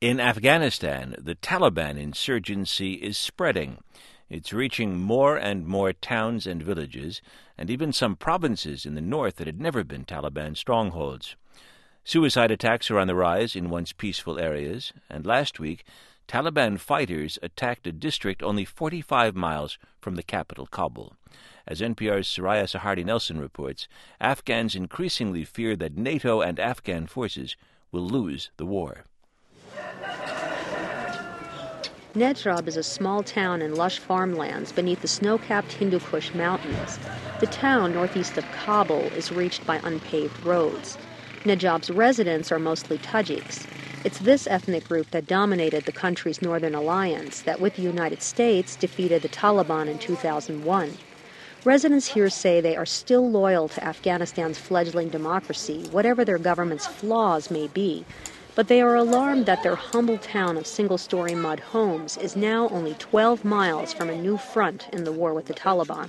In Afghanistan, the Taliban insurgency is spreading. It's reaching more and more towns and villages, and even some provinces in the north that had never been Taliban strongholds. Suicide attacks are on the rise in once peaceful areas, and last week, Taliban fighters attacked a district only 45 miles from the capital, Kabul. As NPR's Soraya Sahardi Nelson reports, Afghans increasingly fear that NATO and Afghan forces will lose the war. Nejrab is a small town in lush farmlands beneath the snow-capped Hindu Kush mountains. The town, northeast of Kabul, is reached by unpaved roads. Nejrab's residents are mostly Tajiks. It's this ethnic group that dominated the country's northern alliance that, with the United States, defeated the Taliban in 2001. Residents here say they are still loyal to Afghanistan's fledgling democracy, whatever their government's flaws may be. But they are alarmed that their humble town of single-story mud homes is now only 12 miles from a new front in the war with the Taliban.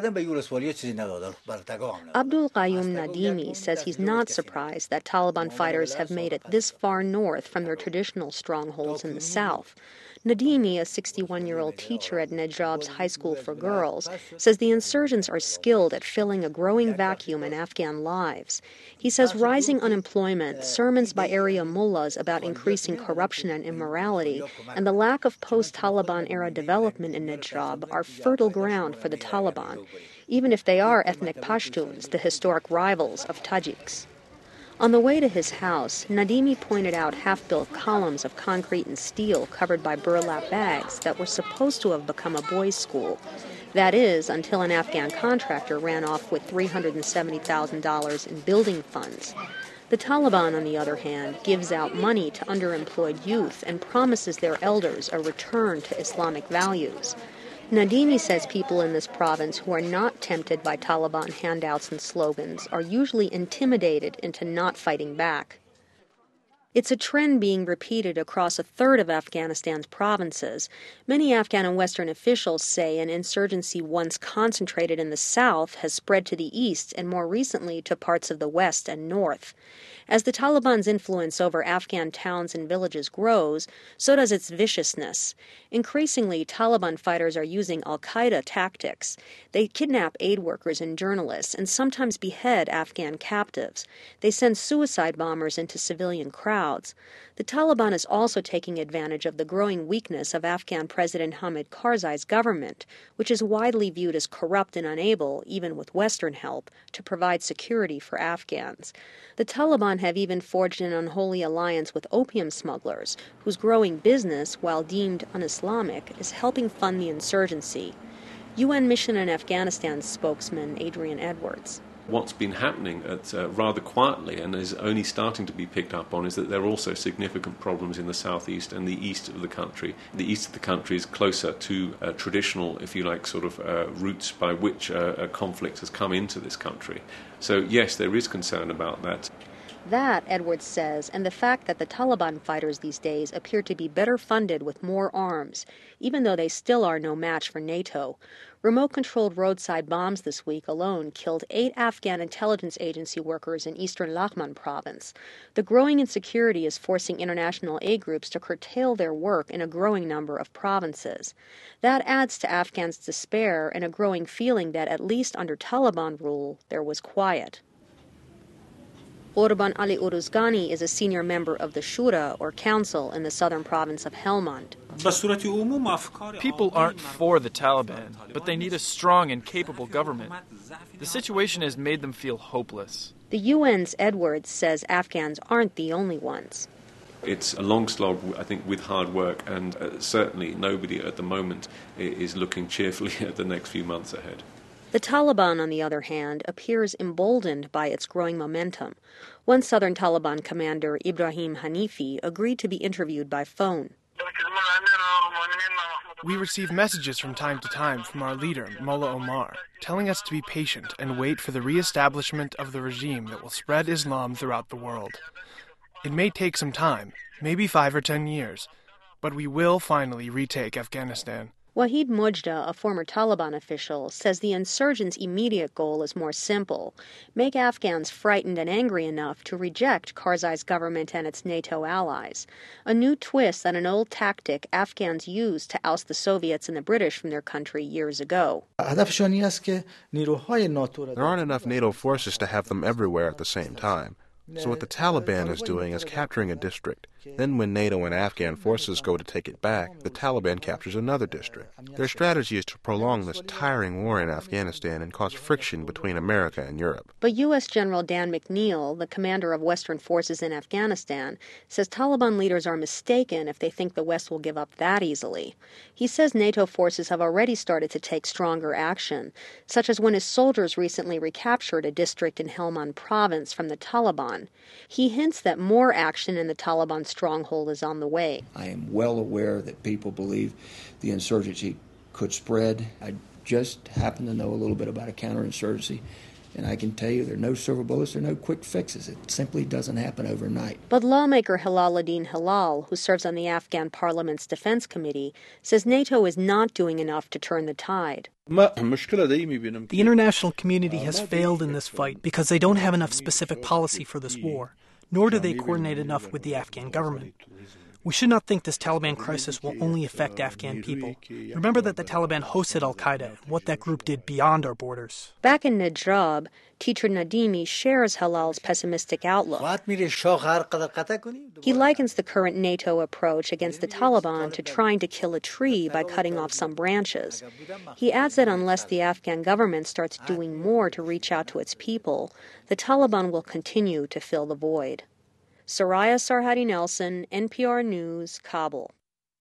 Abdul Qayyum Nadimi says he's not surprised that Taliban fighters have made it this far north from their traditional strongholds in the south. Nadimi, a 61-year-old teacher at Nejrab's High School for Girls, says the insurgents are skilled at filling a growing vacuum in Afghan lives. He says rising unemployment, sermons by area mullahs about increasing corruption and immorality, and the lack of post-Taliban-era development in Nejrab are fertile ground for the Taliban, even if they are ethnic Pashtuns, the historic rivals of Tajiks. On the way to his house, Nadimi pointed out half-built columns of concrete and steel covered by burlap bags that were supposed to have become a boys' school. That is, until an Afghan contractor ran off with $370,000 in building funds. The Taliban, on the other hand, gives out money to underemployed youth and promises their elders a return to Islamic values. Nadimi says people in this province who are not tempted by Taliban handouts and slogans are usually intimidated into not fighting back. It's a trend being repeated across a third of Afghanistan's provinces. Many Afghan and Western officials say an insurgency once concentrated in the south has spread to the east and more recently to parts of the west and north. As the Taliban's influence over Afghan towns and villages grows, so does its viciousness. Increasingly, Taliban fighters are using al-Qaeda tactics. They kidnap aid workers and journalists and sometimes behead Afghan captives. They send suicide bombers into civilian crowds. The Taliban is also taking advantage of the growing weakness of Afghan President Hamid Karzai's government, which is widely viewed as corrupt and unable, even with Western help, to provide security for Afghans. The Taliban have even forged an unholy alliance with opium smugglers, whose growing business, while deemed un-Islamic, is helping fund the insurgency. UN Mission in Afghanistan spokesman Adrian Edwards. What's been happening rather quietly and is only starting to be picked up on is that there are also significant problems in the southeast and the east of the country. The east of the country is closer to traditional, if you like, sort of routes by which a conflict has come into this country. So yes, there is concern about that. That, Edwards says, and the fact that the Taliban fighters these days appear to be better funded with more arms, even though they still are no match for NATO. Remote-controlled roadside bombs this week alone killed 8 Afghan intelligence agency workers in eastern Laghman province. The growing insecurity is forcing international aid groups to curtail their work in a growing number of provinces. That adds to Afghans' despair and a growing feeling that, at least under Taliban rule, there was quiet. Orban Ali Uruzgani is a senior member of the Shura, or council, in the southern province of Helmand. People aren't for the Taliban, but they need a strong and capable government. The situation has made them feel hopeless. The UN's Edwards says Afghans aren't the only ones. It's a long slog, I think, with hard work, and certainly nobody at the moment is looking cheerfully at the next few months ahead. The Taliban, on the other hand, appears emboldened by its growing momentum. One southern Taliban commander, Ibrahim Hanifi, agreed to be interviewed by phone. We receive messages from time to time from our leader, Mullah Omar, telling us to be patient and wait for the re-establishment of the regime that will spread Islam throughout the world. It may take some time, maybe 5 or 10 years, but we will finally retake Afghanistan. Wahid Mujda, a former Taliban official, says the insurgents' immediate goal is more simple: make Afghans frightened and angry enough to reject Karzai's government and its NATO allies, a new twist on an old tactic Afghans used to oust the Soviets and the British from their country years ago. There aren't enough NATO forces to have them everywhere at the same time. So what the Taliban is doing is capturing a district. Then when NATO and Afghan forces go to take it back, the Taliban captures another district. Their strategy is to prolong this tiring war in Afghanistan and cause friction between America and Europe. But U.S. General Dan McNeil, the commander of Western forces in Afghanistan, says Taliban leaders are mistaken if they think the West will give up that easily. He says NATO forces have already started to take stronger action, such as when his soldiers recently recaptured a district in Helmand province from the Taliban. He hints that more action in the Taliban stronghold is on the way. I am well aware that people believe the insurgency could spread. I just happen to know a little bit about a counterinsurgency, and I can tell you there are no silver bullets, there are no quick fixes. It simply doesn't happen overnight. But lawmaker Hilaluddin Hilal, who serves on the Afghan Parliament's Defense Committee, says NATO is not doing enough to turn the tide. The international community has failed in this fight because they don't have enough specific policy for this war, nor do they coordinate enough with the Afghan government. We should not think this Taliban crisis will only affect Afghan people. Remember that the Taliban hosted al-Qaeda and what that group did beyond our borders. Back in Najrab, teacher Nadimi shares Hilal's pessimistic outlook. He likens the current NATO approach against the Taliban to trying to kill a tree by cutting off some branches. He adds that unless the Afghan government starts doing more to reach out to its people, the Taliban will continue to fill the void. Soraya Sarhadi Nelson, NPR News, Kabul.